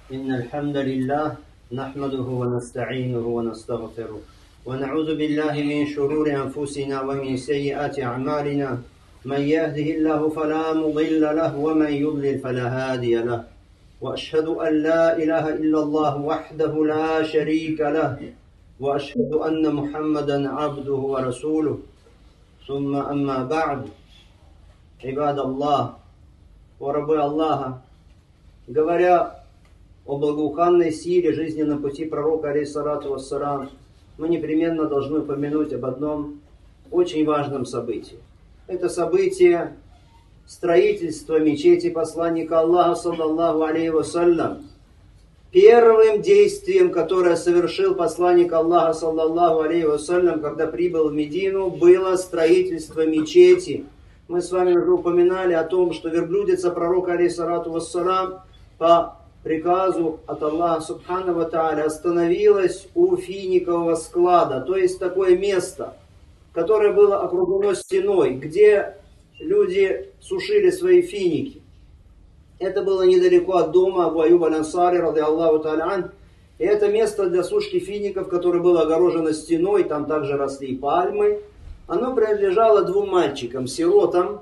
إن الحمد لله نحمده ونستعينه ونستغفره ونعوذ بالله من شرور أنفسنا ومن سيئات أعمالنا من يهده الله فلا مضل له ومن يضلل فلا هادي له وأشهد أن لا إله إلا الله وحده لا شريك له وأشهد أن محمدا عبده ورسوله ثم أما بعد عباد الله وربي الله. Говоря о благоуханной силе жизненном пути пророка, алейхиссалату вассалам, мы непременно должны упомянуть об одном очень важном событии. Это событие строительства мечети посланника Аллаха, саллаллаху алейхи вассалям. Первым действием, которое совершил посланник Аллаха, саллаллаху алейхи вассалям, когда прибыл в Медину, было строительство мечети. Мы с вами уже упоминали о том, что верблюдица пророка, алейхиссалату вассалам, по приказу от Аллаха субхану ва тааля остановилась у финикового склада, то есть такое место, которое было окружено стеной, где люди сушили свои финики. Это было недалеко от дома Абу Аюб аль-Ансари, ради Аллаху тааля ан. И это место для сушки фиников, которое было огорожено стеной, там также росли пальмы. Оно принадлежало двум мальчикам, сиротам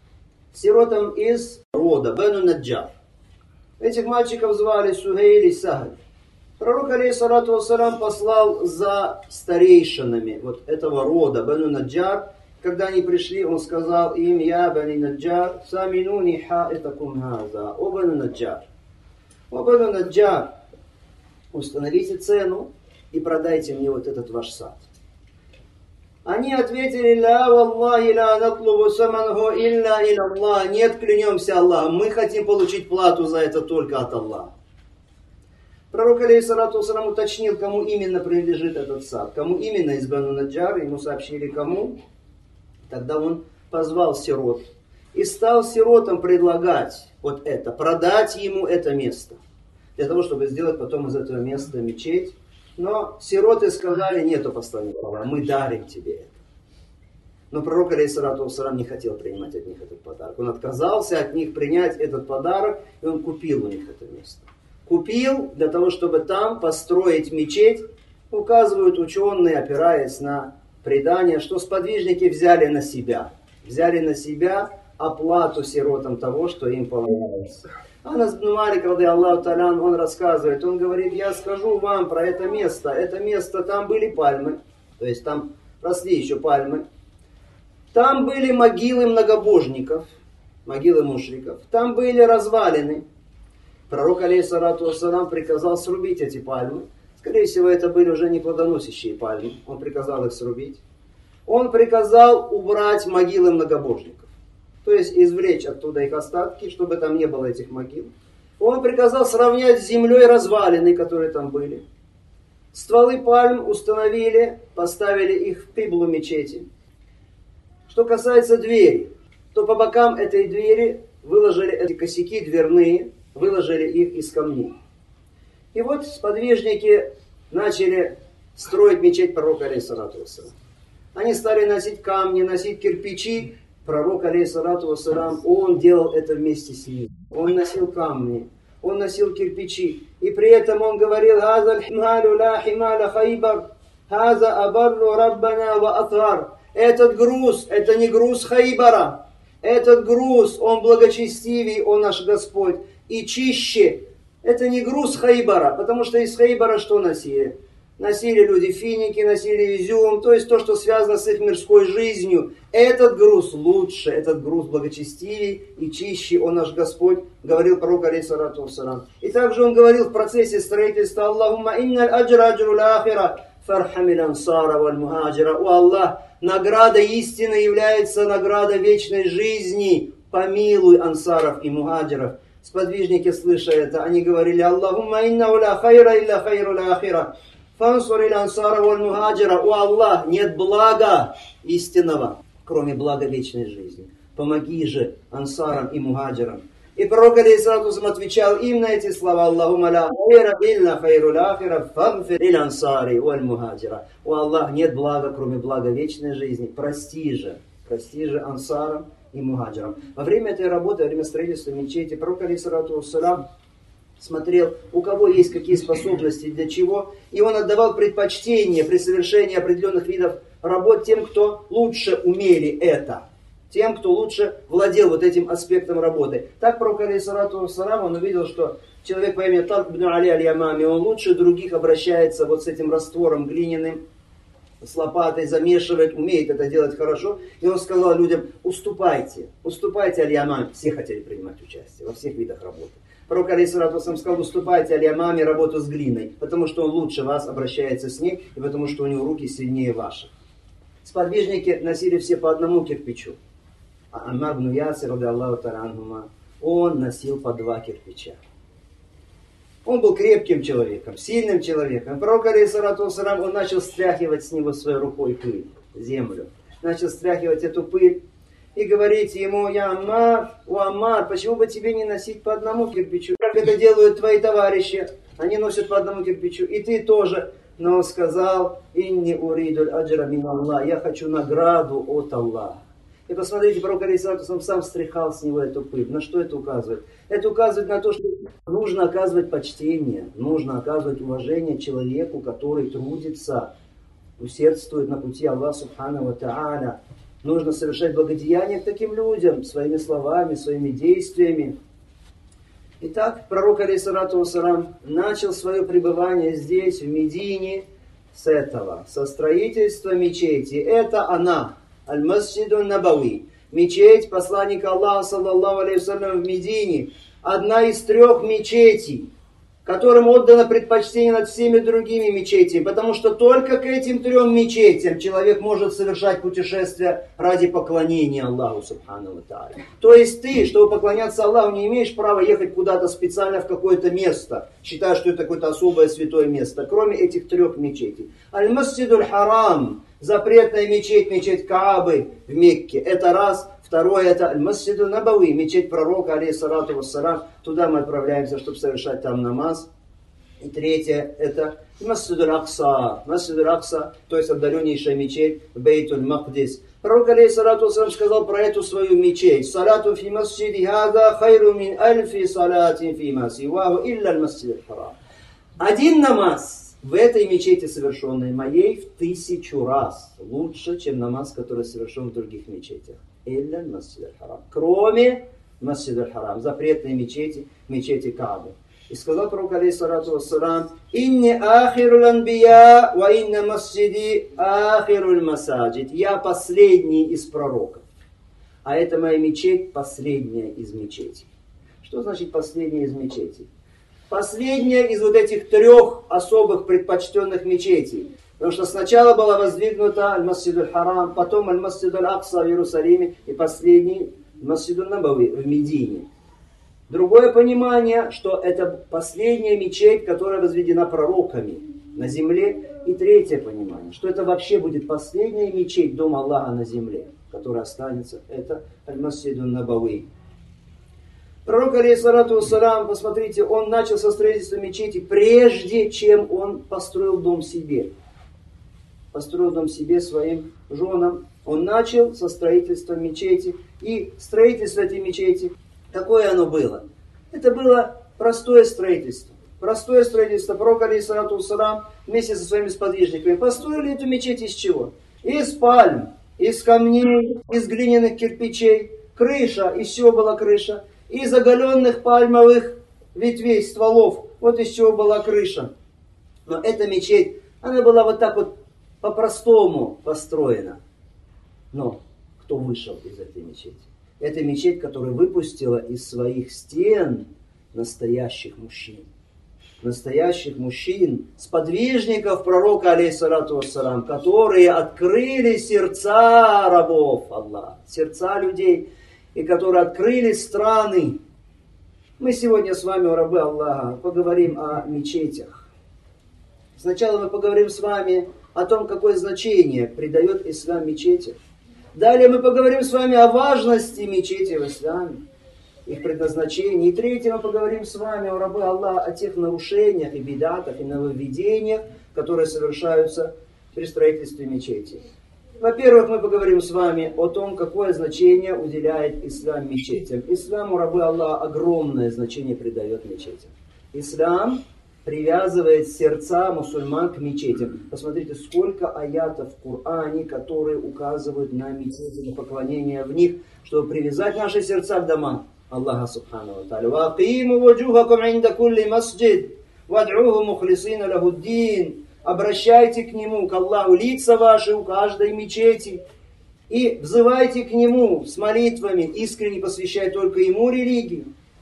из рода Бену Наджар. Этих мальчиков звали Сухейль и Сахаль. Пророк, алейхиссалату вассалям, послал за старейшинами вот этого рода Бену Наджар. Когда они пришли, он сказал им: «Я Бани Наджар, саминуни хаитакум хаза». О Бену Наджар, установите цену и продайте мне вот этот ваш сад. Они ответили: «Ля валлахи ля натлубу саманху илля иля Аллах». Нет, клянемся Аллахом, мы хотим получить плату за это только от Аллаха. Пророк, алейхиссалату вассалям, уточнил, кому именно принадлежит этот сад, кому именно из Бену Наджар, ему сообщили кому. Тогда он позвал сирот и стал сиротам предлагать вот это, продать ему это место, для того, чтобы сделать потом из этого места мечеть. Но сироты сказали: «Нету посланника Аллаха, мы дарим тебе это». Но пророк, алейхиссалату вассалям, не хотел принимать от них этот подарок. Он отказался от них принять этот подарок, и он купил у них это место. Купил для того, чтобы там построить мечеть. Указывают ученые, опираясь на предание, что сподвижники взяли на себя оплату сиротам того, что им полагалось. Анас бин Малик, ради Аллаху тааля, он рассказывает, он говорит: «Я скажу вам про это место, там были пальмы, то есть там росли еще пальмы, там были могилы многобожников, могилы мушриков, там были развалины». Пророк, алейхиссалату вассалам, приказал срубить эти пальмы. Скорее всего, это были уже не плодоносящие пальмы, он приказал их срубить. Он приказал убрать могилы многобожников, то есть извлечь оттуда их остатки, чтобы там не было этих могил. Он приказал сравнять с землей развалины, которые там были. Стволы пальм установили, поставили их в киблу мечети. Что касается двери, то по бокам этой двери выложили эти косяки дверные, выложили их из камней. И вот сподвижники начали строить мечеть пророка, алейхиссалату вассалам. Они стали носить камни, носить кирпичи. Пророк, алейхиссалату вассалам, он делал это вместе с ним. Он носил камни, он носил кирпичи. И при этом он говорил: «Хаза хималю ла хималя хайбар, хаза абарру раббана ва атвар». Этот груз, это не груз Хайбара. Этот груз, он благочестивый, он наш Господь. И чище. Это не груз Хайбара, потому что из Хайбара что носили? Носили люди финики, носили изюм, то есть то, что связано с их мирской жизнью. Этот груз лучше, этот груз благочестивей и чище, он наш Господь, говорил пророк, алейхиссалату вассалам. И также он говорил в процессе строительства: «Аллахумма инналь аджра аджрул ахира, фархамил ансара валь мухаджира». О Аллах, награда истины является награда вечной жизни. Помилуй ансаров и мухаджиров. Сподвижники, слыша это, они говорили: «Аллахумма инна ла хайра илля хайрул ахира, фансур илля ансара валь мухаджира». О Аллах, нет блага истинного, кроме блага вечной жизни. Помоги же ансарам и мухаджирам. И пророк, алейхиссалату вассалам, отвечал им на эти слова: «Аллахумма ла хайра илля хайрул ахира, фанфир илля ансари валь мухаджира». О Аллах, нет блага, кроме блага вечной жизни. Прости же ансарам и мухаджирам. Во время этой работы, во время строительства мечети, пророк, алейхиссалату вассалам, смотрел, у кого есть какие способности, для чего. И он отдавал предпочтение при совершении определенных видов работ тем, кто лучше умели это. Тем, кто лучше владел вот этим аспектом работы. Так пророк, алейхиссалату вассалам, он увидел, что человек по имени Талк ибн Али аль-Ямами, он лучше других обращается вот с этим раствором глиняным, с лопатой замешивает, умеет это делать хорошо. И он сказал людям: уступайте аль-Ямами. Все хотели принимать участие во всех видах работы. Пророк, алейхиссалату вассалам, сказал: уступайте аль-Ямами работу с глиной, потому что он лучше вас обращается с ней, и потому что у него руки сильнее ваших. Сподвижники носили все по одному кирпичу. А Аммар ибн Ясир, ради Аллаху та'аля анхума, он носил по 2 кирпича. Он был крепким человеком, сильным человеком. Пророк, алейхиссалату вассалам, он начал стряхивать с него своей рукой пыль, землю. Начал стряхивать эту пыль и говорить ему: «Я Аммар, почему бы тебе не носить по одному кирпичу? Как это делают твои товарищи? Они носят по одному кирпичу, и ты тоже». Но он сказал: «Инни уридуль аджра мин Аллах». Я хочу награду от Аллаха. И посмотрите, пророк, алейхиссалату вассалам, сам стряхал с него эту пыль. На что это указывает? Это указывает на то, что нужно оказывать почтение, нужно оказывать уважение человеку, который трудится, усердствует на пути Аллаха субхану ва тааля. Нужно совершать благодеяния к таким людям своими словами, своими действиями. Итак, пророк, алейхиссалату вассалам, начал свое пребывание здесь, в Медине, с этого, со строительства мечети. Это она. Аль-Масджиду Набави, мечеть посланника Аллаха, саллаллаху алейхи вассалям, в Медине, одна из 3 мечетей, которым отдано предпочтение над всеми другими мечетями, потому что только к этим 3 мечетям человек может совершать путешествие ради поклонения Аллаху субхану ва тааля. То есть ты, чтобы поклоняться Аллаху, не имеешь права ехать куда-то специально в какое-то место, считая, что это какое-то особое святое место, кроме этих 3 мечетей. Аль-Масджидуль Харам, запретная мечеть, мечеть Каабы в Мекке, это раз. Второе, это Аль-Масджиду Набави, мечеть пророка, алейхиссалату вассалам. Туда мы отправляемся, чтобы совершать там намаз. И третье, это Масджидуль Акса. Масджидуль Акса, то есть отдаленнейшая мечеть, Бейтуль Мақдис. Пророк, алейхиссалату вассалам, сказал про эту свою мечеть: «Салату фи масджиди хаза хайру мин альфи салатин фи ма сиваху илля аль-масджидуль харам». Один намаз в этой мечети, совершенной моей, в 1000 раз лучше, чем намаз, который совершен в других мечетях. Илля аль-масджидуль харам. Кроме масджидуль харам, запретной мечети, мечети Каабы. И сказал пророк, алейхиссалату вассалам: «Инни ахирул анбия, ва инна масджиди ахирул масаджид». Я последний из пророков, а это моя мечеть, последняя из мечетей. Что значит последняя из мечетей? Последняя из вот этих 3 особых предпочтенных мечетей. Потому что сначала была воздвигнута Аль-Масджидуль Харам, потом Аль-Масджидуль Акса в Иерусалиме и последний Масджидуль Набави в Медине. Другое понимание, что это последняя мечеть, которая возведена пророками на земле. И третье понимание, что это вообще будет последняя мечеть Дома Аллаха на земле, которая останется. Это Аль-Масджидуль Набави. Пророк, алейхиссалату вассалам, посмотрите, он начал со строительства мечети, прежде чем он построил дом себе. Построил дом себе, своим женам. Он начал со строительства мечети. И строительство этой мечети, какое оно было? Это было простое строительство. Простое строительство. Пророк, алейхиссалату вассалам, вместе со своими сподвижниками построили эту мечеть из чего? Из пальм, из камней, из глиняных кирпичей. Крыша, из чего была крыша? Из оголенных пальмовых ветвей, стволов. Вот из чего была крыша. Но эта мечеть, она была вот так вот по-простому построена. Но кто вышел из этой мечети? Это мечеть, которая выпустила из своих стен настоящих мужчин. Настоящих мужчин, сподвижников пророка, алейхиссалату вассалам, которые открыли сердца рабов Аллаха, сердца людей, и которые открыли страны. Мы сегодня с вами, рабы Аллаха, поговорим о мечетях. Сначала мы поговорим с вами о том, какое значение придает ислам мечети. Далее мы поговорим с вами о важности мечети в исламе, их предназначении. И третье, мы поговорим с вами, рабы Аллаха, о тех нарушениях и бидатах, и нововведениях, которые совершаются при строительстве мечети. Во-первых, мы поговорим с вами о том, какое значение уделяет ислам мечетям. Исламу, рабы Аллаха, огромное значение придает мечетям. Ислам привязывает сердца мусульман к мечетям. Посмотрите, сколько аятов в Коране, которые указывают на мечети, на поклонение в них, чтобы привязать наши сердца к домам Аллаха Субхану ва Тааля. وَأَقِيمُوا وُجُوهَكُمْ عِنْدَ كُلِّ مَسْجِدٍ وَادْعُوهُ مُخْلِصِينَ لَهُ الدِّينَ. Обращайте к Нему, к Аллаху, лица ваши у каждой мечети и взывайте к Нему с молитвами, искренне посвящая только Ему религию.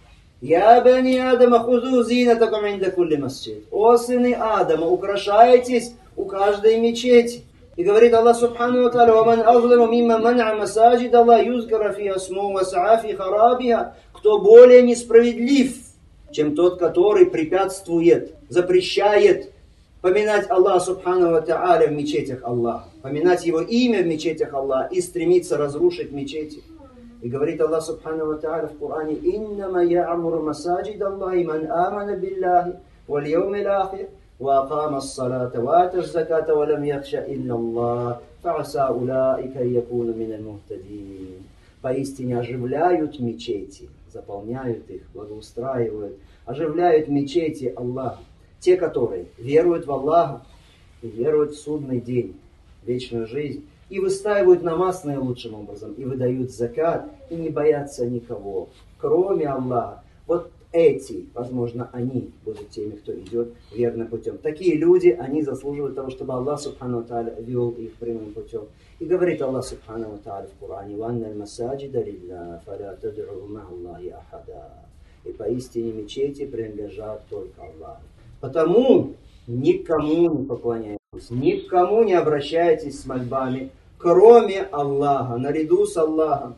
«Я бани Адама хузу зинатакум инда кулли масджид». О сыны Адама, украшайтесь у каждой мечети. И говорит Аллах Субхану ва Тааля: «Ваман азлиму мимма ман'а масаджид Аллах юзкара фиха смуху ва саа фи харабиха». Кто более несправедлив, чем тот, который препятствует, запрещает поминать Аллаха Субхану ва Тааля в мечетях Аллаха, поминать Его имя в мечетях Аллаха и стремиться разрушить мечети. И говорит Аллах Субхану ва Тааля в Коране: «Иннама я'муру масаджид Аллахи ман амана биллахи вал яумил ахир ва акама ас-салата ва ата az-заката ва лам яхша илля Аллах фa'аса улаика якуну миналь мухтадин». Поистине оживляют мечети, заполняют их, благоустраивают, оживляют мечети Аллаха те, которые веруют в Аллаха и веруют в судный день, вечную жизнь, и выстаивают намаз наилучшим образом, и выдают закат, и не боятся никого, кроме Аллаха. Вот эти, возможно, они будут теми, кто идет верным путем. Такие люди, они заслуживают того, чтобы Аллах Субхану ва Тааля вел их прямым путем. И говорит Аллах Субхану ва Тааля в Коране: «Ванналь масаджида лиллах, фаля тад'у ма Аллахи ахада». И поистине мечети принадлежат только Аллаху. Потому никому не поклоняйтесь, никому не обращайтесь с мольбами, кроме Аллаха, наряду с Аллахом.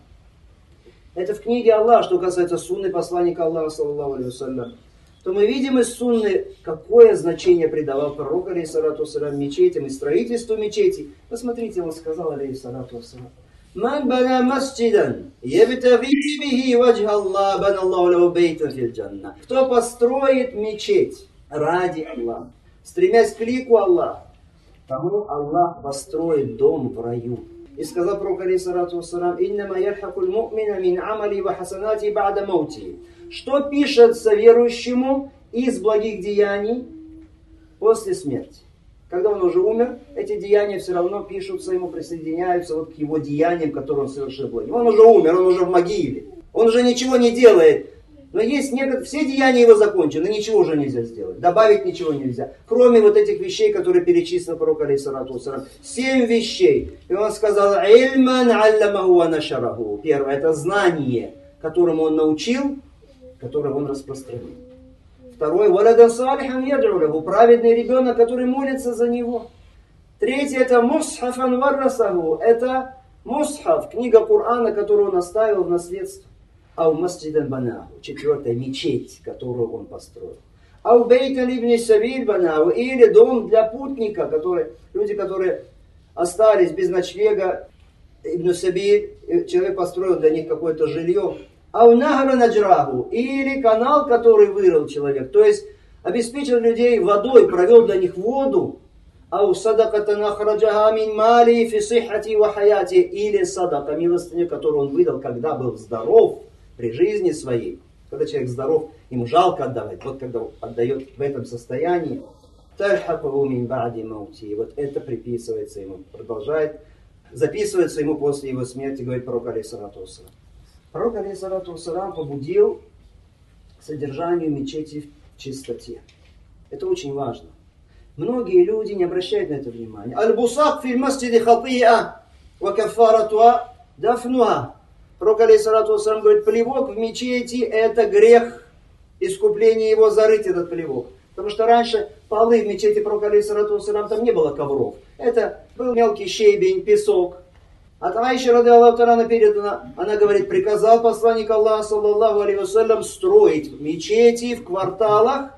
Это в книге Аллаха, что касается сунны посланника Аллаха, саллаллаху алейхи вассалям. То мы видим из сунны, какое значение придавал пророк, алейхиссалату вассалям, мечетям и строительству мечетей. Посмотрите, он сказал, алейхиссалату вассалям: «Ман бана масджидан, ябтаги бихи ваджха Аллах, бана Аллаху лаху бейтан фил джанна». Кто построит мечеть ради Аллаха, стремясь к лику Аллаха, тому Аллах построит дом в раю. И сказал пророк, алейхиссалату вассалям: «Иннама ярхакуль му'мина мин амали ва хасанати ба'да маути». Что пишется верующему из благих деяний после смерти? Когда он уже умер, эти деяния все равно пишутся ему, присоединяются вот к его деяниям, которые он совершил благим. Он уже умер, он уже в могиле, он уже ничего не делает. Но есть некоторые, все деяния его закончены, ничего уже нельзя сделать, добавить ничего нельзя. Кроме вот этих вещей, которые перечислил пророк, алейхиссалату вассалям. 7 вещей. И он сказал: «Ильман аллямаху ва нашараху». Первое, это знание, которому он научил, которое он распространил. Второе, «Валадан салихан яд'у лаху», праведный ребенок, который молится за него. Третье, это «Мусхафан варрасаху», это мусхаф, книга Корана, которую он оставил в наследство. Ау масджидан банаху, четвертое, мечеть, которую он построил. Ау бейтан ибн сабиль банаху, или дом для путника, люди, которые остались без ночлега, ибн сабиль, человек построил для них какое-то жилье. Ау нахара наджраху, или канал, который вырыл человек, то есть обеспечил людей водой, провел для них воду. Ау садаката нахраджаха мин мали фи сихати ва хаяти, или садака, милостыню, которую он выдал, когда был здоров, при жизни своей. Когда человек здоров, ему жалко отдавать. Вот когда он отдает в этом состоянии, вот это приписывается ему, продолжает, записывается ему после его смерти, говорит пророк, алейхиссалату вассалям. Пророк, алейхиссалату вассалям, побудил к содержанию мечети в чистоте. Это очень важно. Многие люди не обращают на это внимания. Аль-бусак фил масджиди хатиа ва каффаратуа дафнуа. Пророк, алейхиссалату вассалям, говорит: плевок в мечети — это грех, искупление его — зарыть этот плевок. Потому что раньше полы в мечети пророка, алейхиссалату вассалям, там не было ковров. Это был мелкий щебень, песок. От Аиши, ради Аллаху та'аля, передана, она говорит: приказал посланник Аллаха, саллаллаху алейхи вассалям, строить мечети в кварталах,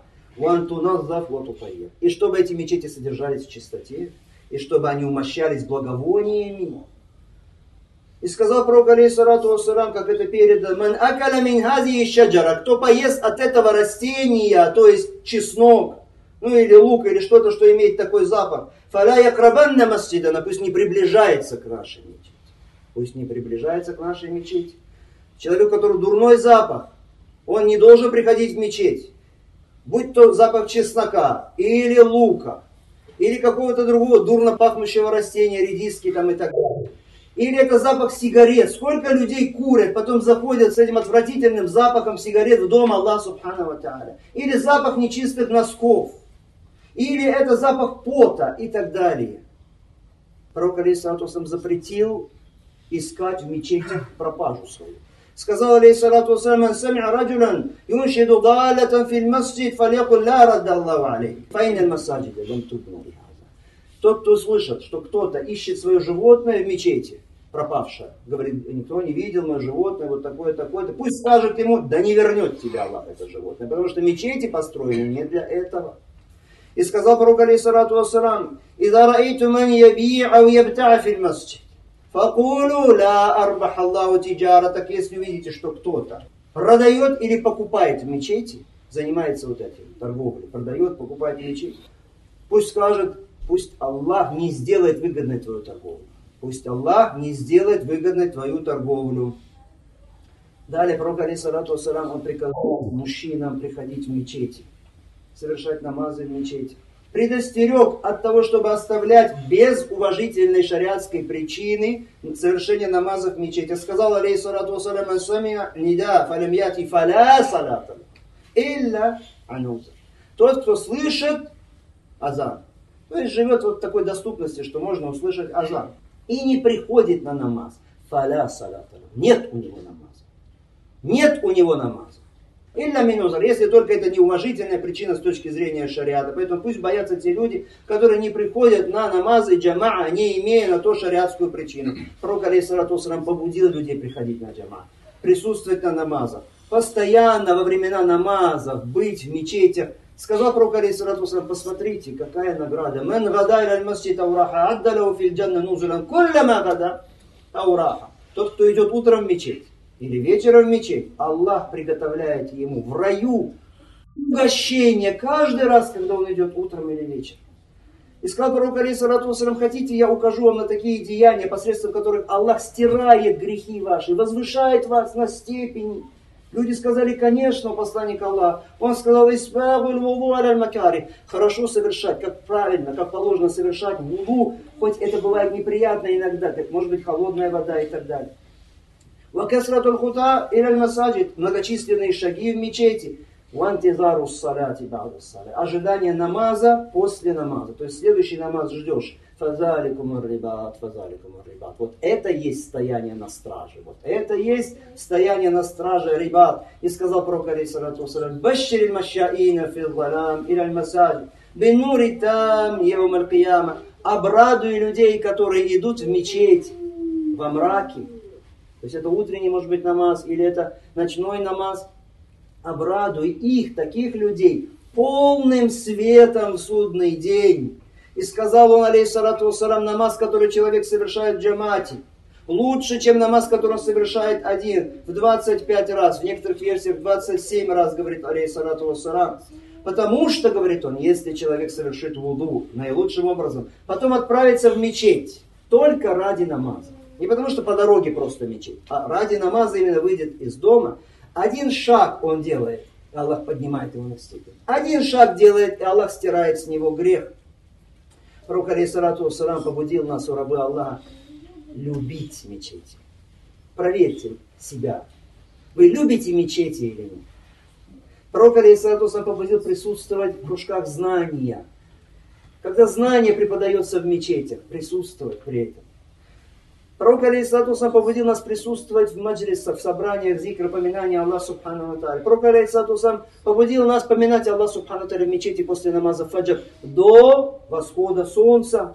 и чтобы эти мечети содержались в чистоте, и чтобы они умощались благовониями. И сказал пророк, алейхиссалату вассалям, как это передано: «Ман акаля мин хази шаджара», кто поест от этого растения, то есть чеснок, ну или лук, или что-то, что имеет такой запах, фаля якрабанна масджидана, пусть не приближается к нашей мечети. Пусть не приближается к нашей мечети. Человек, у которого дурной запах, он не должен приходить в мечеть. будь то запах чеснока, или лука, или какого-то другого дурно пахнущего растения, редиски там и так далее. Или это запах сигарет. Сколько людей курят, потом заходят с этим отвратительным запахом сигарет в дом Аллаха Субхану ва Тааля. Или запах нечистых носков. Или это запах пота и так далее. Пророк алейхиссалату вассалям запретил искать в мечетях пропажу свою. Сказал алейхиссалату вассалям: «Ман сами'а раджулан юншиду далатан фил масджид, фалякуль ла радда Аллаху алейхи, фаинналь масаджида лам тубна лихаза». Тот, кто слышит, что кто-то ищет свое животное в мечети, пропавшее, говорит: никто не видел мое животное, вот такое-то, пусть скажет ему: да не вернет тебе Аллах это животное, потому что мечети построены не для этого. И сказал пророк алейхиссалату вассалам: «Иза раиту ман яби'у ябта'а фил масджид, факулу ла арбах Аллаху тиджара». Так если увидите, что кто-то продает или покупает в мечети, занимается вот этим торговлей, продает, покупает в мечети, пусть скажет: пусть Аллах не сделает выгодной твою торговлю. Пусть Аллах не сделает выгодной твою торговлю. Далее пророк алейхиссалату вассалам, он приказал мужчинам приходить в мечети, совершать намазы в мечети. Предостерег от того, чтобы оставлять без уважительной шариатской причины совершение намазов в мечети. Сказал алейхиссалату вассалам: «Ман сами'а нида фалям яти фаля салата илля ануза». Тот, кто слышит азан, то есть живет вот в такой доступности, что можно услышать азан, и не приходит на намаз, фаля салата, нет у него намаза. Нет у него намаза. Илля минузар, если только это неуважительная причина с точки зрения шариата. Поэтому пусть боятся те люди, которые не приходят на намазы джамаа, не имея на то шариатскую причину. Пророк алейхиссалату вассалам побудил людей приходить на джамаа, присутствовать на намазах, постоянно во времена намазов быть в мечетях. Сказал пророк алейхиссалату вассалам: посмотрите, какая награда. «Ман гада иля аль-масджид аураха, адда лаху фил джанна нузулан куллама гада аураха». Тот, кто идет утром в мечеть или вечером в мечеть, Аллах приготовляет ему в раю угощение каждый раз, когда он идет утром или вечером. И сказал пророк алейхиссалату вассалам: хотите, я укажу вам на такие деяния, посредством которых Аллах стирает грехи ваши, возвышает вас на степени. Люди сказали: конечно, посланник Аллаха. Он сказал: «Исбагуль вуду аля макари». Хорошо совершать, как правильно, как положено совершать вуду, хоть это бывает неприятно иногда, как может быть холодная вода и так далее. «Вакасратуль хута иля масаджид», многочисленные шаги в мечети. «Вантизару саляти ба'да саля», ожидание намаза после намаза. То есть следующий намаз ждешь. «Фазаликум рибат, фазаликум рибат». Вот это есть стояние на страже. Вот это есть стояние на страже рибат. И сказал пророк алейхиссалату вассалам: «Башшириль машаина фил залам иляль масаджид бинури там евм аль-кияма». Обрадуй людей, которые идут в мечеть во мраке. То есть это утренний, может быть, намаз, или это ночной намаз. Обрадуй их, таких людей, полным светом в судный день. И сказал он, алейхиссалату вассалам: намаз, который человек совершает в джамате, лучше, чем намаз, который он совершает один, в 25 раз, в некоторых версиях 27 раз, говорит алейхиссалату вассалам. Потому что, говорит он, если человек совершит вуду наилучшим образом, потом отправится в мечеть только ради намаза. Не потому что по дороге просто мечеть, а ради намаза именно выйдет из дома. Один шаг он делает, и Аллах поднимает его на степень. Один шаг делает, и Аллах стирает с него грех. Пророк алейхиссалату вассалам побудил нас, у рабы Аллаха, любить мечети. Проверьте себя. Вы любите мечети или нет? Пророк алейхиссалату вассалам побудил присутствовать в кружках знания. Когда знание преподается в мечетях, присутствовать при этом. Пророк алейхиссалату вассалам побудил нас присутствовать в маджлисах, в собраниях, зикра, поминания Аллаха субхану ва тааля. Пророк алейхиссалату вассалам побудил нас поминать Аллаха субхану ва тааля в мечети после намаза фаджр до восхода солнца.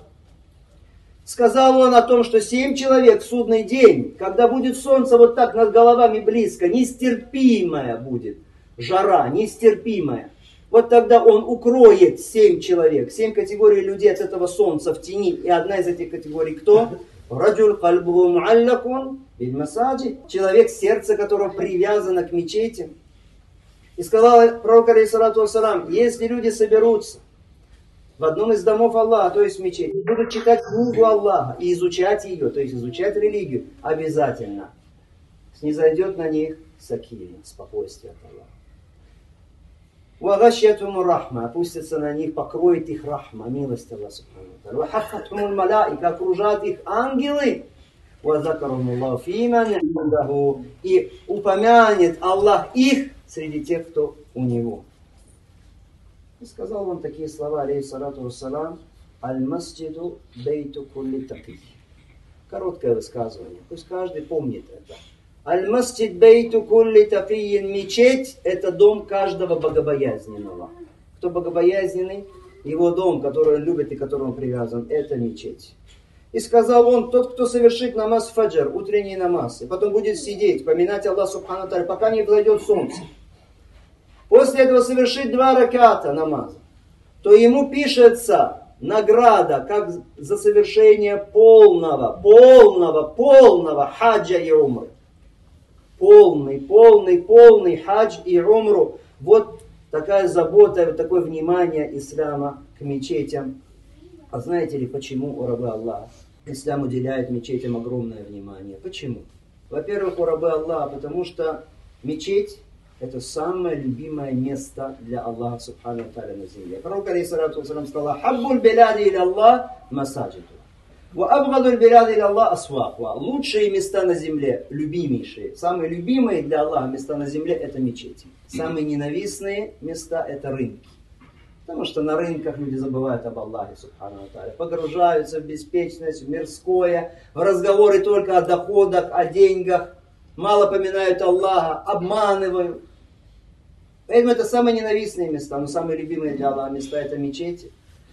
Сказал он о том, что 7 человек в судный день, когда будет солнце вот так над головами близко, нестерпимая будет жара, нестерпимая. Вот тогда он укроет 7 человек, 7 категорий людей от этого солнца в тени. И одна из этих категорий кто? Раджуль кальбуху муаллакун биль масаджид. Человек, сердце которого привязано к мечети. И сказал пророк алейхиссалату вассалам: если люди соберутся в одном из домов Аллаха, то есть в мечети, будут читать книгу Аллаха и изучать ее, то есть изучать религию, обязательно снизойдет на них сакина, спокойствие от Аллаха. وَغَشْيَتْهُمُ الرَّحْمَةُ опустится на них, покроет их рахма, милость Аллаха Субхану ва Тааля. وَحَفَّتْهُمُ الْمَلَائِكَةُ окружат их ангелы. وَذَكَرَهُمُ اللَّهُ فِي مَنْ عِندَهُ и упомянет Аллах их среди тех, кто у него. И сказал он такие слова, алейхиссалату вассалам: «Аль-масджиду бейту кулли таки». Короткое высказывание, пусть каждый помнит это. Аль-масджид бейту кулли такийин. Мечеть – это дом каждого богобоязненного. Кто богобоязненный, его дом, который он любит и к которому он привязан, это мечеть. И сказал он: тот, кто совершит намаз фаджр, утренний намаз, и потом будет сидеть, поминать Аллаха Субхану Тааля, пока не взойдет солнце, после этого совершит 2 раката намаза, то ему пишется награда, как за совершение полного хаджа и умры. Полный хадж и умру. Вот такая забота, вот такое внимание ислама к мечетям. А знаете ли, почему, о рабы Аллаха, ислам уделяет мечетям огромное внимание? Почему? Во-первых, о рабы Аллаха, потому что мечеть – это самое любимое место для Аллаха Субхану Тааля на земле. Пророк алейхиссалату вассалам сказал: «Хаббуль биляди иля Аллах масаджиду, ва абгадуль биляди иля Аллах асвахва». Лучшие места на земле, любимейшие, самые любимые для Аллаха места на земле – это мечети. Самые ненавистные места – это рынки. Потому что на рынках люди забывают об Аллахе Субхану Тааля, погружаются в беспечность, в мирское, в разговоры только о доходах, о деньгах, мало поминают Аллаха, обманывают. Поэтому это самые ненавистные места, но самые любимые для Аллаха места – это мечети.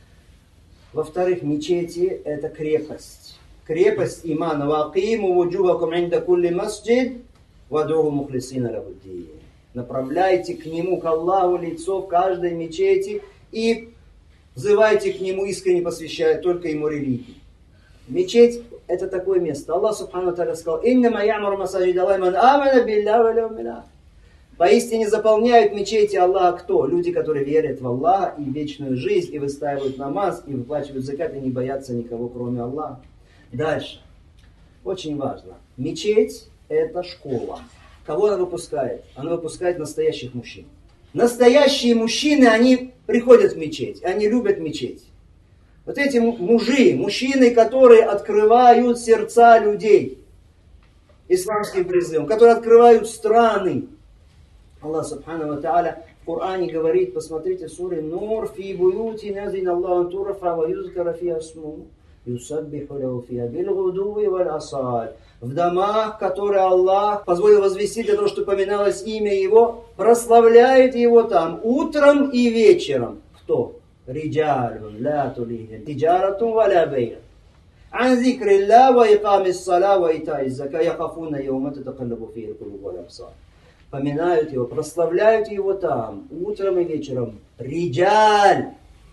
Во-вторых, мечети – это крепость. Крепость имана. «Ваакиму вуджухакум инда кулли масджид, вадуху мухлисина лахуддин». Направляйте к нему, к Аллаху, лицо в каждой мечети и взывайте к нему, искренне посвящая только ему религию. Мечеть – это такое место. Аллах Субхану Тааля сказал: «Иннама ямуру масаджид Аллахи ман амана билля вал яумил ахир». Поистине заполняют мечети Аллаха кто? Люди, которые верят в Аллаха и в вечную жизнь, и выстаивают намаз, и выплачивают закат, и не боятся никого, кроме Аллаха. Дальше. Очень важно. Мечеть – это школа. Кого она выпускает? Она выпускает настоящих мужчин. Настоящие мужчины, они приходят в мечеть, они любят мечеть. Вот эти мужчины, которые открывают сердца людей исламским призывом, которые открывают страны. Аллах Субхану ва Тааля в Коране говорит, посмотрите в суре Нур: «Фи буюти назин Аллаху турафа ва юзкара фиха сму, юсаббиху лаху фиха билгудуви валь асаль». В домах, которые Аллах позволил возвестить для того, чтобы поминалось имя Его, прославляет Его там утром и вечером. Кто? Риджалун ла тулихим тиджаратун ва ла бей' ан зикрилля ва икамис саля ва итаиз зака яхафуна яума татакаллабу фихи аль-кулуб валь абсар. Поминают Его, прославляют Его там утром и вечером. Риджаль.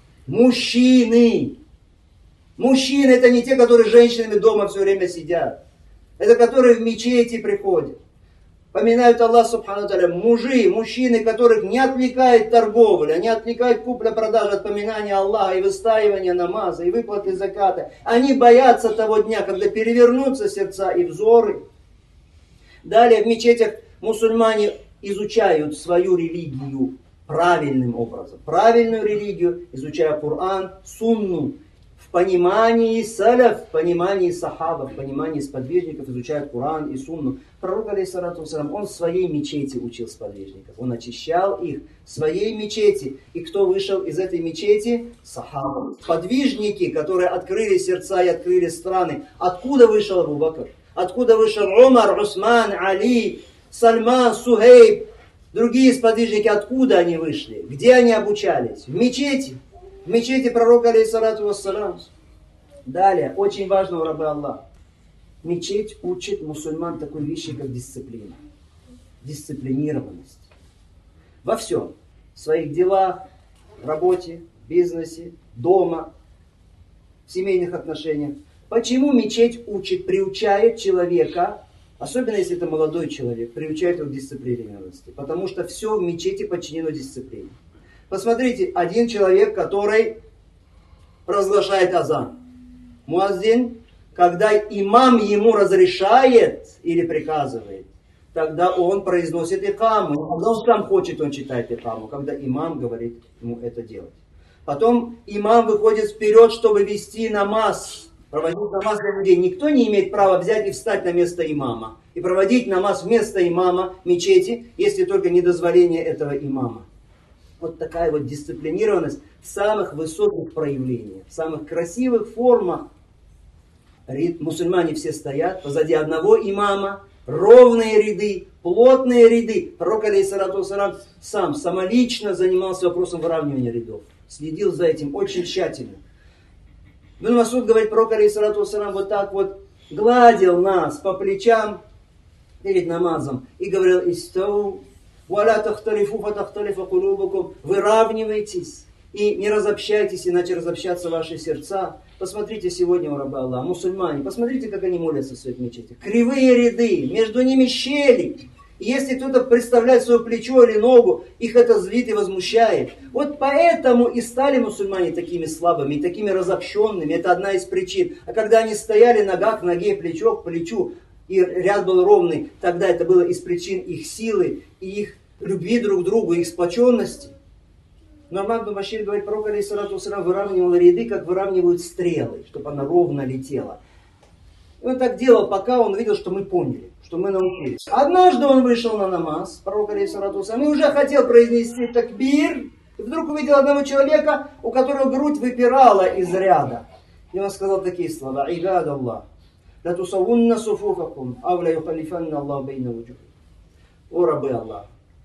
Мужчины. Мужчины — это не те, которые с женщинами дома все время сидят. Это которые в мечети приходят. Поминают Аллах Субхану Тааля. Мужчины, которых не отвлекает торговля, не отвлекает купля-продажа от поминания Аллаха и выстаивания намаза, и выплаты заката. Они боятся того дня, когда перевернутся сердца и взоры. Далее в мечетях мусульмане изучают свою религию правильным образом. Правильную религию, изучая Коран, Сунну. В понимании саляф, в понимании сахабов, в понимании сподвижников изучают Коран и Сунну. Пророк, алейхиссалату вассалам, он в своей мечети учил сподвижников. Он очищал их в своей мечети. И кто вышел из этой мечети? Сахабы. Сподвижники, которые открыли сердца и открыли страны. Откуда вышел Абу Бакр? Откуда вышел Умар, Усман, Али, Сальман, Сухейб? Другие сподвижники, откуда они вышли? Где они обучались? В мечети. В мечети пророка, алейхиссалату вассалам. Далее, очень важно у рабы Аллаха. Мечеть учит мусульман такой вещи, как дисциплина. Дисциплинированность. Во всем. В своих делах, работе, бизнесе, дома, в семейных отношениях. Почему мечеть учит, приучает человека, особенно если это молодой человек, приучает его к дисциплинированности? Потому что все в мечети подчинено дисциплине. Посмотрите, один человек, который разглашает азан. Муаззин, когда имам ему разрешает или приказывает, тогда он произносит икаму. Когда он сам хочет, он читает икаму, когда имам говорит ему это делать. Потом имам выходит вперед, чтобы вести намаз, проводить намаз для людей. Никто не имеет права взять и встать на место имама и проводить намаз вместо имама в мечети, если только недозволение этого имама. Вот такая вот дисциплинированность в самых высоких проявлениях, в самых красивых формах. Мусульмане все стоят позади одного имама, ровные ряды, плотные ряды. Пророк, алейхиссалату вассалам, сам самолично занимался вопросом выравнивания рядов. Следил за этим очень тщательно. Ибн Масуд говорит, пророк, алейхиссалату вассалам, вот так вот гладил нас по плечам перед намазом и говорил: «Истау, валя тахталифу фатахталифа кулубукум». Выравнивайтесь и не разобщайтесь, иначе разобщаться ваши сердца. Посмотрите сегодня у раба Аллаха, мусульмане, посмотрите, как они молятся в своих мечетях. Кривые ряды, между ними щели. И если кто-то представляет свое плечо или ногу, их это злит и возмущает. Вот поэтому и стали мусульмане такими слабыми, и такими разобщенными. Это одна из причин. А когда они стояли нога к ноге, плечо к плечу, и ряд был ровный, тогда это было из причин их силы, и их любви друг к другу, их сплоченности. Но Ну'ман ибн Башир говорит, пророк, алейхиссалату вассалам, выравнивал ряды, как выравнивают стрелы, чтобы она ровно летела. И он так делал, пока он видел, что мы поняли, что мы научились. Однажды он вышел на намаз, пророк, алейхиссалату вассалам, и уже хотел произнести такбир, и вдруг увидел одного человека, у которого грудь выпирала из ряда. И он сказал такие слова: «Игад Аллах, ла тусавунна суфуфакум, ав ла юхалифанна Аллах бейна вуджухи». О рабы Аллах,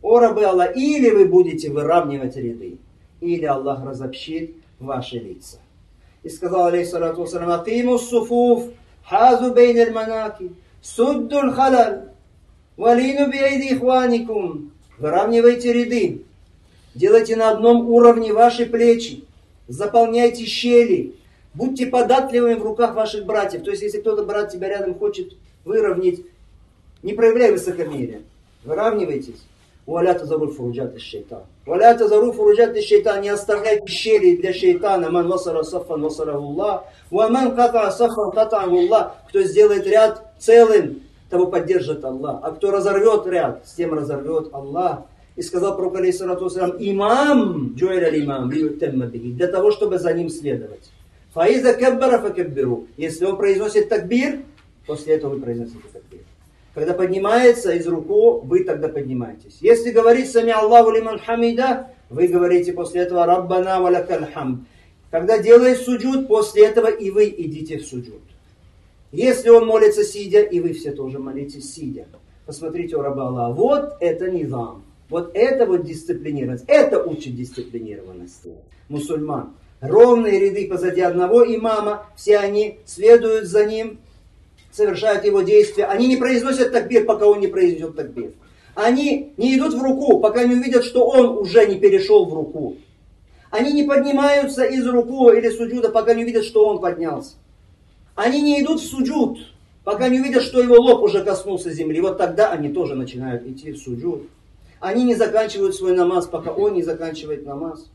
или вы будете выравнивать ряды, или Аллах разобщит ваши лица. И сказал, алейхиссалату вассалам: «Акиму суфуф, хазу бейн аль-манаки, суддун халал, валину биайди ихваникум». Выравнивайте ряды, делайте на одном уровне ваши плечи, заполняйте щели, будьте податливыми в руках ваших братьев. То есть, если кто-то, брат, тебя рядом хочет выровнять, не проявляй высокомерия, выравнивайтесь. «Валя тазару фуруджат иш-шейтан». «Валя тазару фуруджат иш-шейтан». Не оставляйте щели для шейтана. «Ман васара саффан васараху Аллах, ва ман ката саффан катаху Аллах». Кто сделает ряд целым, того поддержит Аллах. А кто разорвет ряд, с тем разорвет Аллах. И сказал пророк, алейхиссалату вассалам: «Имам, джуэля имам, для того, чтобы за ним следовать. Фаиза каббара факаббиру». Если он произносит такбир, после этого вы произносите такбир. Когда поднимается из руку, вы тогда поднимаетесь. Если говорит «Сами Аллаху лиман хамида», вы говорите после этого «Раббана ва лакаль хамд». Когда делает суджуд, после этого и вы идите в суджуд. Если он молится сидя, и вы все тоже молитесь сидя. Посмотрите у раба Аллаха. Вот это низам. Вот это вот дисциплинированность. Это учит дисциплинированности мусульман. Ровные ряды позади одного имама, все они следуют за ним, совершают его действия. Они не произносят такбир, пока он не произнесет такбир. Они не идут в руку, пока не увидят, что он уже не перешел в руку. Они не поднимаются из руку или суджуда, пока не увидят, что он поднялся. Они не идут в суджуд, пока не увидят, что его лоб уже коснулся земли. Вот тогда они тоже начинают идти в суджуд. Они не заканчивают свой намаз, пока он не заканчивает намаз.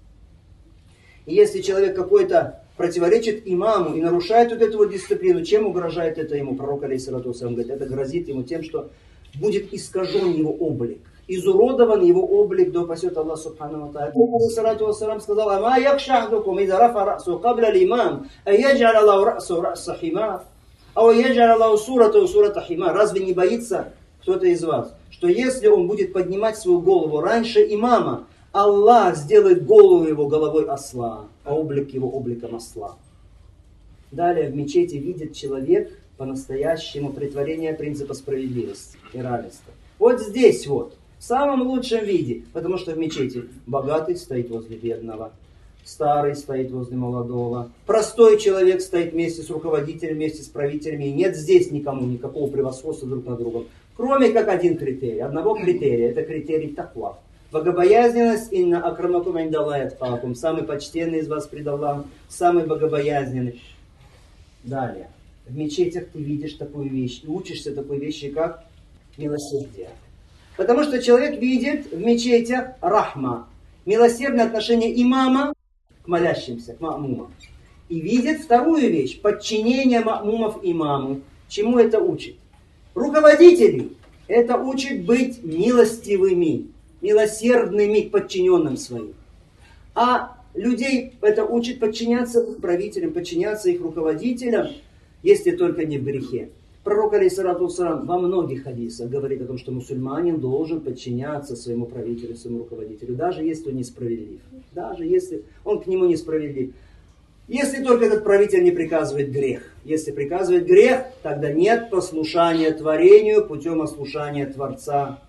И если человек какой-то противоречит имаму и нарушает вот эту вот дисциплину, чем угрожает это ему? Пророк, алейхиссалату вассалам, говорит, это грозит ему тем, что будет искажен его облик. Изуродован его облик, да упасет Аллах субхану ва тааля. Алейхиссалату вассалам сказал: «Ама якшахдукум ида рафа расу кабля лимам, а яджал Аллаху раса химар, а яджал Аллаху сурата химар». Разве не боится кто-то из вас, что если он будет поднимать свою голову раньше имама, Аллах сделает голову его головой осла, а облик его обликом осла? Далее в мечети видит человек по-настоящему претворение принципа справедливости и равенства. Вот здесь вот, в самом лучшем виде, потому что в мечети богатый стоит возле бедного, старый стоит возле молодого, простой человек стоит вместе с руководителем, вместе с правителями, и нет здесь никакого превосходства друг над другом, кроме как один критерий, одного критерия, это критерий таква. Богобоязненность, инна акрамакум индаллахи атқакум, самый почтенный из вас пред Аллахом, самый богобоязненный. Далее, в мечетях ты видишь такую вещь, и учишься такой вещи, как милосердие. Потому что человек видит в мечетях рахма, милосердное отношение имама к молящимся, к ма'мумам. И видит вторую вещь, подчинение ма'мумов имаму. Чему это учит? Руководители Это учит быть милостивыми, милосердными к подчиненным своим. А людей это учит подчиняться правителям, подчиняться их руководителям, если только не в грехе. Пророк, алейхиссалату вассалам, во многих хадисах говорит о том, что мусульманин должен подчиняться своему правителю, своему руководителю, даже если он несправедлив, даже если он к нему несправедлив. Если только этот правитель не приказывает грех. Если приказывает грех, тогда нет послушания творению путем ослушания Творца.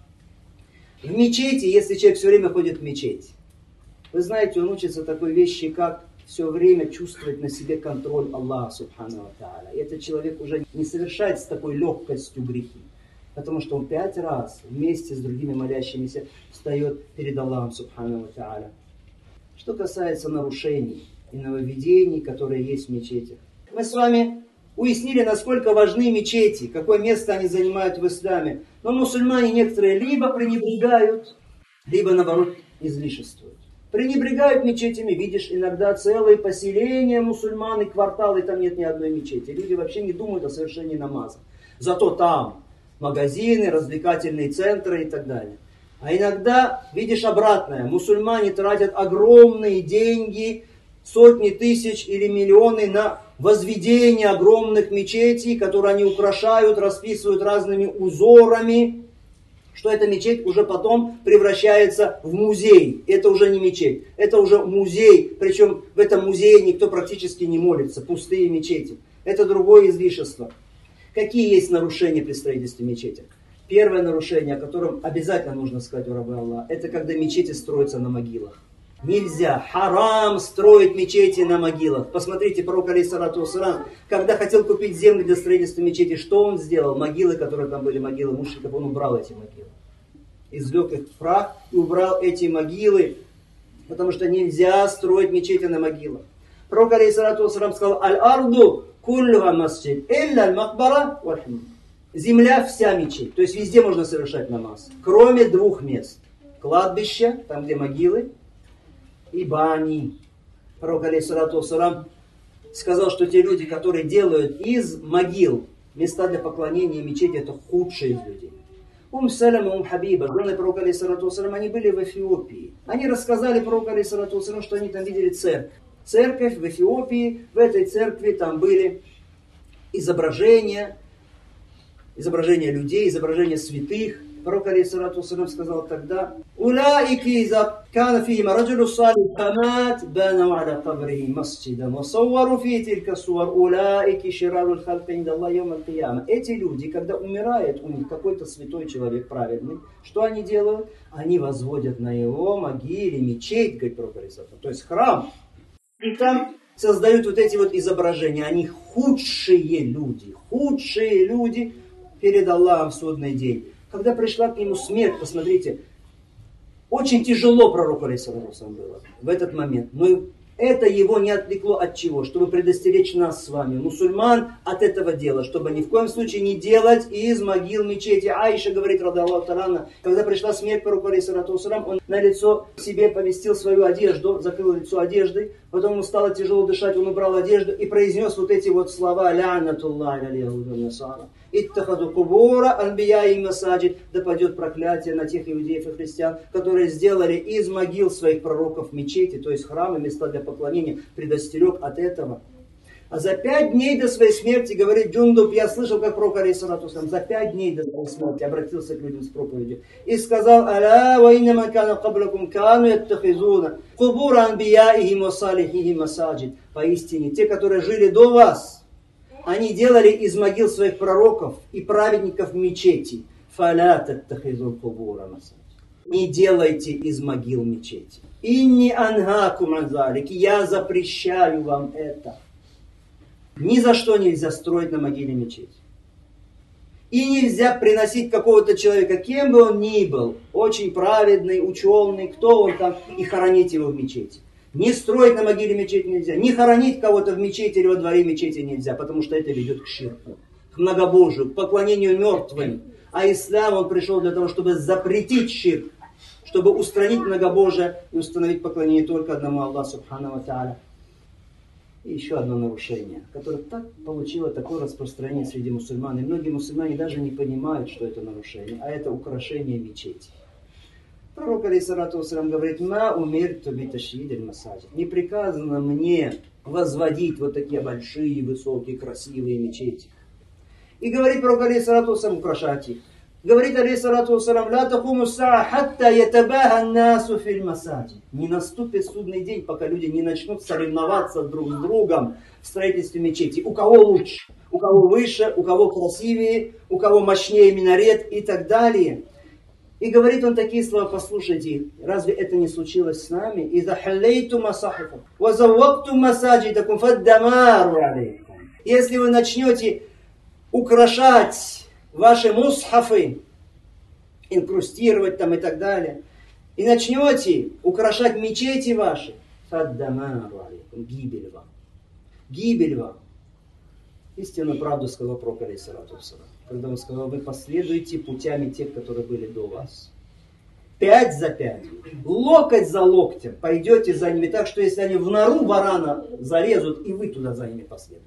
В мечети, если человек все время ходит в мечеть, вы знаете, он учится такой вещи, как все время чувствовать на себе контроль Аллаха Субхану ва Тааля. И этот человек уже не совершает с такой легкостью грехи, потому что он 5 раз вместе с другими молящимися встает перед Аллахом Субхану ва Тааля. Что касается нарушений и нововведений, которые есть в мечетях, мы с вами уяснили, насколько важны мечети, какое место они занимают в исламе. Но мусульмане некоторые либо пренебрегают, либо наоборот излишествуют. Пренебрегают мечетями, видишь, иногда целые поселения мусульман и кварталы, там нет ни одной мечети. Люди вообще не думают о совершении намаза. Зато там магазины, развлекательные центры и так далее. А иногда видишь обратное. Мусульмане тратят огромные деньги, сотни тысяч или миллионы на возведение огромных мечетей, которые они украшают, расписывают разными узорами, что эта мечеть уже потом превращается в музей. Это уже не мечеть, это уже музей. Причем в этом музее никто практически не молится, пустые мечети. Это другое излишество. Какие есть нарушения при строительстве мечети? Первое нарушение, о котором обязательно нужно сказать у раба Аллаха, это когда мечети строятся на могилах. Нельзя, харам строить мечети на могилах. Посмотрите, пророк, алейхиссалату вассалам, когда хотел купить землю для строительства мечети, что он сделал? Могилы, которые там были, могилы мушриков, он убрал эти могилы. Извлек их в прах и убрал эти могилы, потому что нельзя строить мечети на могилах. Пророк, алейхиссалату вассалам, сказал: «Аль-арду куллюха масджид, илля аль-макбара валь химм». Земля вся мечеть, то есть везде можно совершать намаз, кроме 2 мест. Кладбище, там где могилы, и бани. Пророк, алейхиссалату вассалам, сказал, что те люди, которые делают из могил места для поклонения мечети, это худшие из людей. Салама, Хабиба, жены пророка, алейхиссалату вассалам, они были в Эфиопии. Они рассказали пророку, алейхиссалату вассалам, что они там видели церковь. Церковь в Эфиопии, в этой церкви там были изображения людей, изображения святых. Пророк, алейхиссалату вассалам, сказал тогда: «Улаики иза кана фихим раджулю салих фамат банау аля кабрихи масджидан ва саввару фи тилька сувар улаики шираруль халки инда Аллахи йоум аль-кияма». Эти люди, когда умирает у них какой-то святой человек праведный, что они делают? Они возводят на его могиле мечеть, говорит пророк, алейхиссалату, то есть храм. И там создают вот эти вот изображения. Они худшие люди перед Аллахом в судный день. Когда пришла к нему смерть, посмотрите, очень тяжело пророку, алейхиссалату было в этот момент. Но это его не отвлекло от чего? Чтобы предостеречь нас с вами, мусульман, от этого дела. Чтобы ни в коем случае не делать из могил мечети. Аиша говорит, ради Аллаху та'аля, когда пришла смерть пророку, алейхиссалату, он на лицо себе поместил свою одежду, закрыл лицо одеждой. Потом ему стало тяжело дышать, он убрал одежду и произнес вот эти вот слова: «Ля'натуллахи аля яхуди ва насара, иттахаду кубура анбияи масаджид». Да падет проклятие на тех иудеев и христиан, которые сделали из могил своих пророков мечети, то есть храмы, места для поклонения. Предостерег от этого. А за 5 дней до своей смерти, говорит Джундуб, я слышал, как пророк, алейхиссалату вассалам, за 5 дней до своей смерти обратился к людям с проповедью и сказал: «Аля ва инна ман кана каблакум кану яттахизуна кубура анбияихим ва салихихим масаджид». Поистине, те, которые жили до вас, они делали из могил своих пророков и праведников мечети. «Фаля таттахизу кубура масаджид». Не делайте из могил мечети. «Инни ангакум ан залик». Я запрещаю вам это. Ни за что нельзя строить на могиле мечеть. И нельзя приносить какого-то человека, кем бы он ни был, очень праведный, ученый, кто он там, и хоронить его в мечети. Не строить на могиле мечеть нельзя, не хоронить кого-то в мечети или во дворе мечети нельзя, потому что это ведет к ширку, к многобожию, к поклонению мертвым. А ислам, он пришел для того, чтобы запретить ширк, чтобы устранить многобожие и установить поклонение только одному Аллаху Субхану ва Тааля. И еще одно нарушение, которое так получило такое распространение среди мусульман. И многие мусульмане даже не понимают, что это нарушение, а это украшение мечети. Пророк, алейхиссалату вассалям, говорит: «Ма умирту биташьид аль-масаджид». Не приказано мне возводить вот такие большие, высокие, красивые мечети. И говорит пророк, алейхиссалату вассалям, украшать их. Говорит, алейхиссалату вассалям: «Ла такуму саа хатта ятабаха ан-насу фил масаджид». Не наступит судный день, пока люди не начнут соревноваться друг с другом в строительстве мечети. У кого лучше, у кого выше, у кого красивее, у кого мощнее минарет и так далее. И говорит он такие слова, послушайте, разве это не случилось с нами? «Иза халлейту масахифу, ва заввакту масаджидакум фаддамару алейкум». Если вы начнете украшать ваши мусхафы, инкрустировать там и так далее, и начнете украшать мечети ваши, фаддамару алейкум, гибель вам. Гибель вам. Истинную правду сказал пророк, алейхиссалату вассалям, когда он сказал: вы последуете путями тех, которые были до вас. 5 за 5, локоть за локтем пойдете за ними так, что если они в нору варана залезут, и вы туда за ними последуете.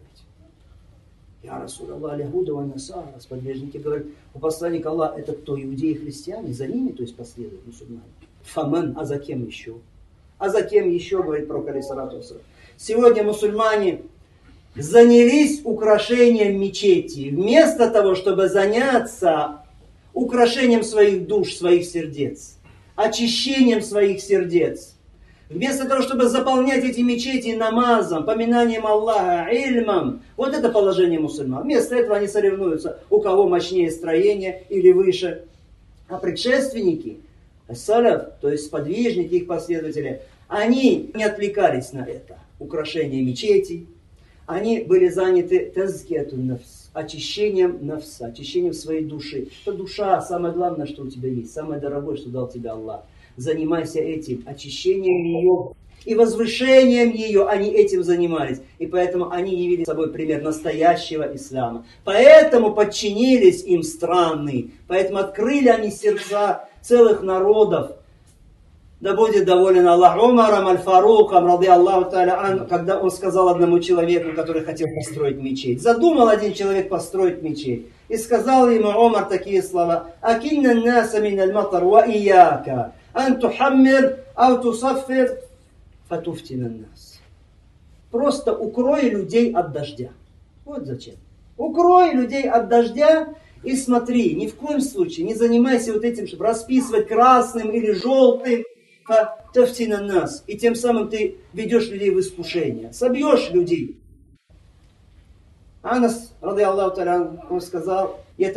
Я Расулаллах, аль-Яхуда ва насара, сподвижники говорят: у посланника Аллаха это кто? Иудеи и христиане? За ними, то есть, последуют мусульмане. Фамен, а за кем еще? А за кем еще, говорит пророк, алейхиссалату вассалям. Сегодня мусульмане занялись украшением мечети, вместо того, чтобы заняться украшением своих душ, своих сердец, очищением своих сердец. Вместо того, чтобы заполнять эти мечети намазом, поминанием Аллаха, ильмом. Вот это положение мусульман. Вместо этого они соревнуются, у кого мощнее строение или выше. А предшественники, салаф, то есть сподвижники, их последователи, они не отвлекались на это. Украшение мечетей. Они были заняты тазкиятун нафс, очищением нафса, очищением своей души. Это душа, самое главное, что у тебя есть, самое дорогое, что дал тебе Аллах. Занимайся этим, очищением ее и возвышением ее. Они этим занимались. И поэтому они явили собой пример настоящего ислама. Поэтому подчинились им страны. Поэтому открыли они сердца целых народов. Да будет доволен Аллах Умаром аль-Фарухом, ради Аллаху та'аля ан, когда он сказал одному человеку, который хотел построить мечеть. Задумал один человек построить мечеть. И сказал ему Умар такие слова: «Акинна наса мин аль-матар ва ияка, ан тухаммир, ау тусаффир, фатуфтина нас». Просто укрой людей от дождя. Вот зачем. Укрой людей от дождя и смотри, ни в коем случае не занимайся вот этим, чтобы расписывать красным или желтым. Нас. И тем самым ты ведешь людей в искушение. Собьешь людей. Анас, ради Аллаху та'аля, он сказал: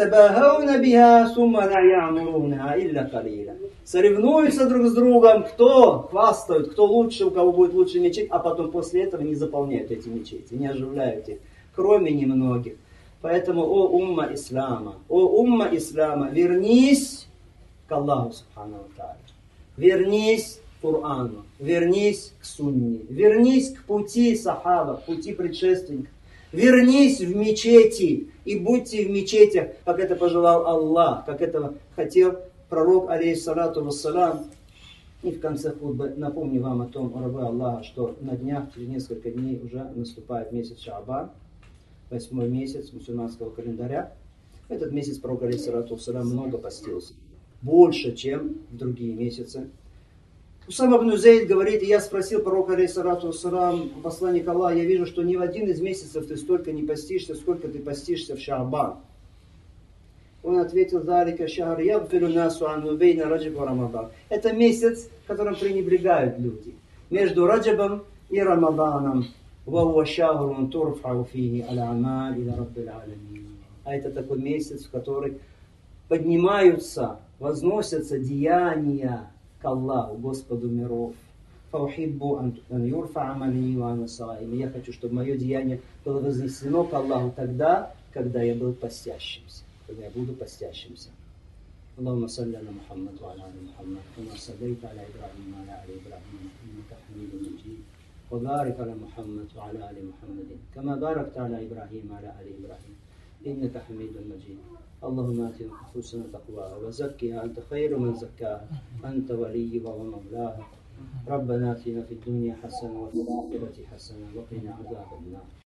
соревнуются друг с другом, кто хвастают, кто лучше, у кого будет лучше мечеть, а потом после этого не заполняют эти мечети, не оживляют их, кроме немногих. Поэтому, о умма ислама, вернись к Аллаху субхану ва та'аля. Вернись к Корану, вернись к Сунне, вернись к пути сахаба, пути предшественников. Вернись в мечети и будьте в мечетях, как это пожелал Аллах, как этого хотел пророк, алейхиссалату вассалам. И в конце хутбы напомню вам о том, рабы Аллаха, что на днях, через несколько дней уже наступает месяц Шаабан, 8-й месяц мусульманского календаря. В этот месяц пророк, алейхиссалату вассалам, много постился. Больше, чем в другие месяцы. Усама ибн Зейд говорит: я спросил пророка, алейхиссалату вассалам, посланник Аллаха, я вижу, что ни в один из месяцев ты столько не постишься, сколько ты постишься в Шаабан. Он ответил: «Залика шахр ягфиру насу анну бейна раджаб ва рамадан». Это месяц, которым пренебрегают люди. Между Раджабом и Рамаданом. Ва хуа шахрун турфау фихи аль-амаль иля раббил алямин. А это такой месяц, в который поднимаются, возносятся деяния к Аллаху, Господу миров. Фаухиббу ан юрфа амали ва ана саим. Я хочу, чтобы мое деяние было вознесено к Аллаху тогда, когда я был постящимся. Когда я буду постящимся. Аллахумма салли аля Мухаммад ва аля али Мухаммад, кама саллайта аля Ибрахим ва аля али Ибрахим, иннака хамидун маджид. Ва барик аля Мухаммад ва аля али Мухаммад, кама баракта аля Ибрахим ва аля али Ибрахим, иннака хамидун маджид. اللهم آت نفوسنا تقواها وزكها أنت خير من زكاها أنت وليها ومولاها ربنا آتنا في الدنيا حسنة وفي الآخرة حسنة وقنا عذاب النار.